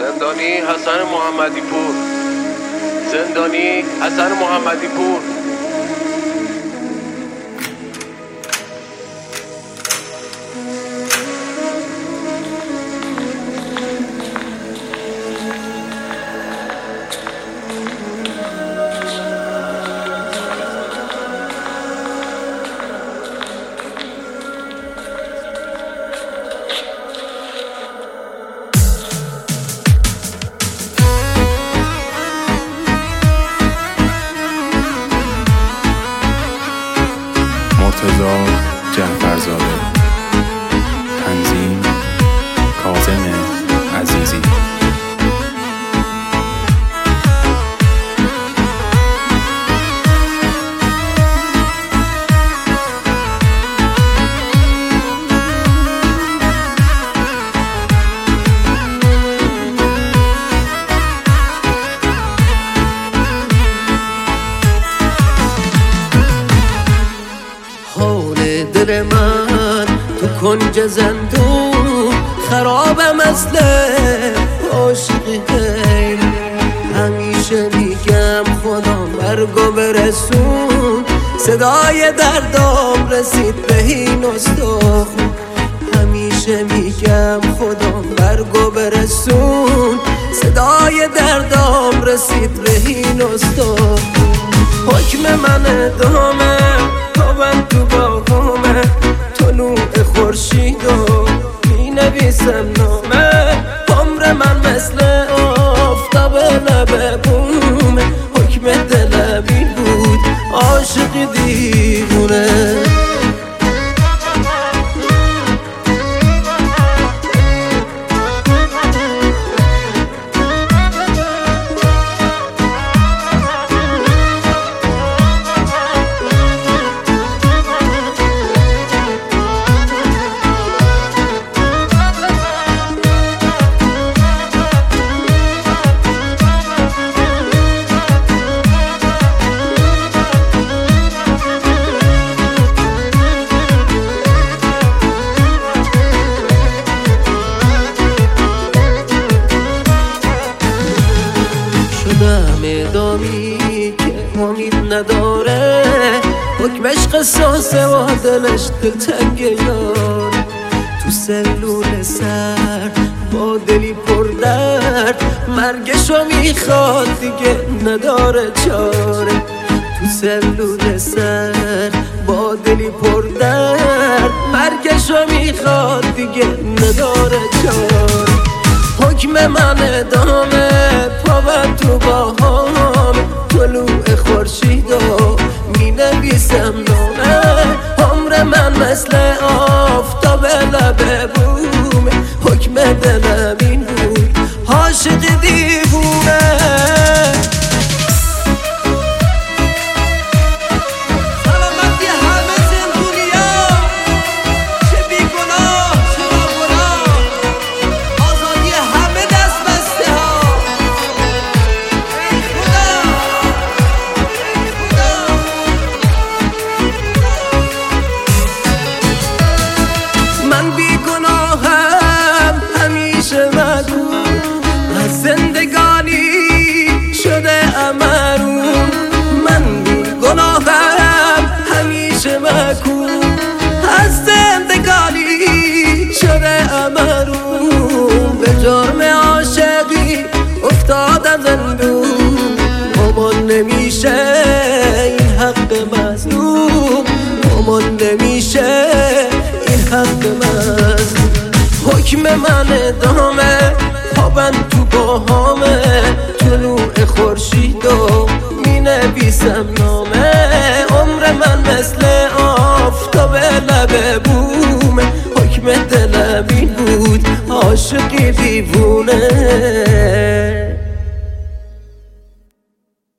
زندانی حسن محمدی پور، زندانی حسن محمدی پور. مرتضی جعفرزاده. تنظیم کاظم عزیزی. دل من تو کنج زندون خرابه مثل عاشقی غیر. همیشه میگم خدا مرگو برسون، صدای دردام رسید به این استخون. همیشه میگم خدا مرگو برسون، صدای دردام رسید به این استخون. حکم من ادامه تابم تو باغامه، طلوع خورشیدو می نویسم نامه. عمر من مثل آفتاب لب بومه، حکم دلم این بود عاشق دیوونه. دامی که امید نداره، حکمش قصاصه و دلش دلتنگ یار. تو سلول سر با دلی پر درد، مرگشو میخواد دیگه نداره چاره. تو سلول سر با دلی پر درد، مرگشو میخواد دیگه نداره چاره. حکم من ادامه پاوم تو باهام، طلوع خورشیدو می نویسم نامه. عمر من مثل آفتاب لب بومه، حکم دلم این بود عاشق دیوونه. زندگانی شده امرون، من گناهم همیشه مکون. از زندگانی شده امرون، به جرم عاشقی افتادم زندون. امان نمیشه این حق مظلوم، امان نمیشه این حق مظلوم. حکم من ادامه تابم تو باهامه، طلوع خورشیدو می نویسم نامه. عمر من مثل آفتاب لب بومه، حکم دلم این بود عاشقی دیوونه.